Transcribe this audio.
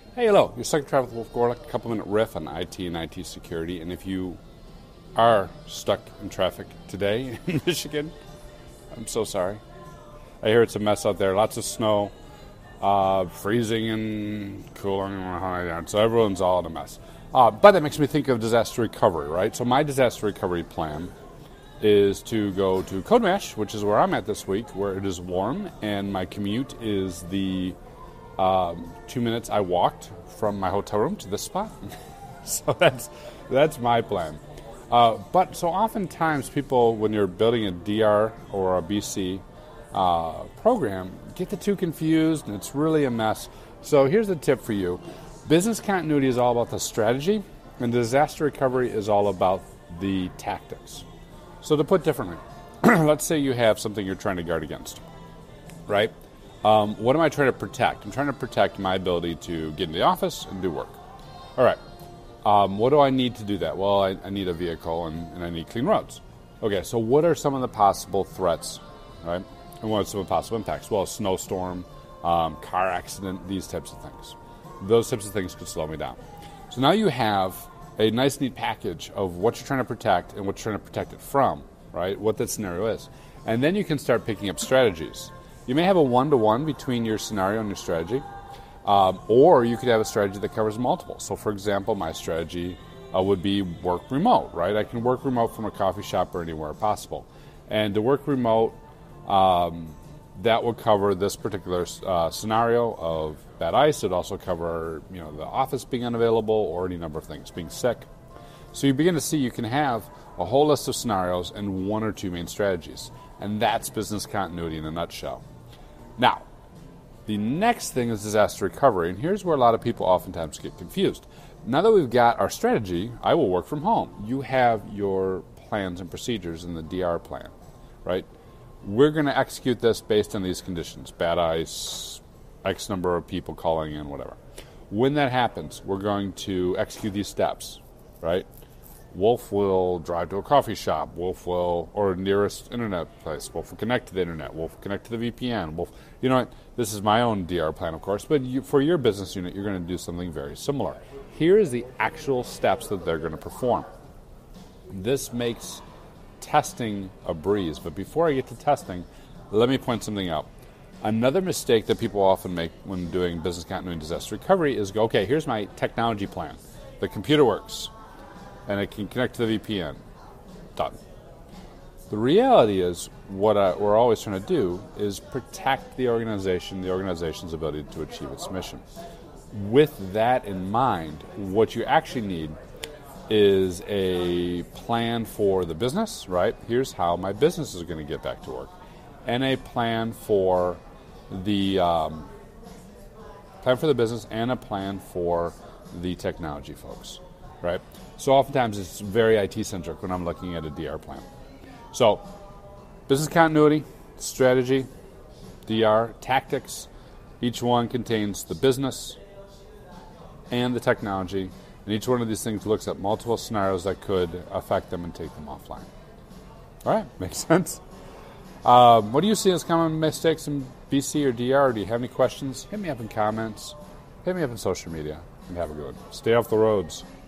Hey, hello. You're stuck in traffic with Wolf Gorlick. A couple-minute riff on IT and IT security. And if you are stuck in traffic today in Michigan, I'm so sorry. I hear it's a mess out there. Lots of snow, freezing and cooling. So everyone's all in a mess. But that makes me think of disaster recovery, right? So my disaster recovery plan is to go to CodeMash, which is where I'm at this week, where it is warm, and my commute is the 2 minutes I walked from my hotel room to this spot. So that's my plan. But so oftentimes people, when you're building a DR or a BC program, get the two confused, and it's really a mess. So here's the tip for you. Business continuity is all about the strategy, and disaster recovery is all about the tactics. So to put differently, let's say you have something you're trying to guard against, right? What am I trying to protect? I'm trying to protect my ability to get in the office and do work. All right. What do I need to do that? Well, I need a vehicle and I need clean roads. Okay, so what are some of the possible threats, right? And what are some of the possible impacts? Well, a snowstorm, car accident, these types of things. Those types of things could slow me down. So now you have a nice, neat package of what you're trying to protect and what you're trying to protect it from, right? What that scenario is. And then you can start picking up strategies. You may have a one-to-one between your scenario and your strategy, or you could have a strategy that covers multiple. So, for example, my strategy would be work remote, right? I can work remote from a coffee shop or anywhere possible. And to work remote, that would cover this particular scenario of bad ice. It would also cover, the office being unavailable or any number of things, being sick. So you begin to see you can have a whole list of scenarios and one or two main strategies. And that's business continuity in a nutshell. Now, the next thing is disaster recovery, and here's where a lot of people oftentimes get confused. Now that we've got our strategy, I will work from home. You have your plans and procedures in the DR plan, right? We're going to execute this based on these conditions, bad ice, X number of people calling in, whatever. When that happens, we're going to execute these steps, right? Wolf will drive to a coffee shop. Wolf will, or nearest internet place. Wolf will connect to the internet. Wolf will connect to the VPN. Wolf, you know what? This is my own DR plan, of course, but for your business unit, you're going to do something very similar. Here is the actual steps that they're going to perform. This makes testing a breeze, but before I get to testing, let me point something out. Another mistake that people often make when doing business continuity and disaster recovery is go, okay, here's my technology plan. The computer works, and it can connect to the VPN. Done. The reality is what we're always trying to do is protect the organization's ability to achieve its mission. With that in mind, what you actually need is a plan for the business, right? Here's how my business is going to get back to work. And a plan for the business and a plan for the technology folks, right? So oftentimes it's very IT-centric when I'm looking at a DR plan. So business continuity, strategy, DR, tactics, each one contains the business and the technology, and each one of these things looks at multiple scenarios that could affect them and take them offline. All right, makes sense. What do you see as common mistakes in BC or DR? Do you have any questions? Hit me up in comments. Hit me up on social media, and have a good one. Stay off the roads.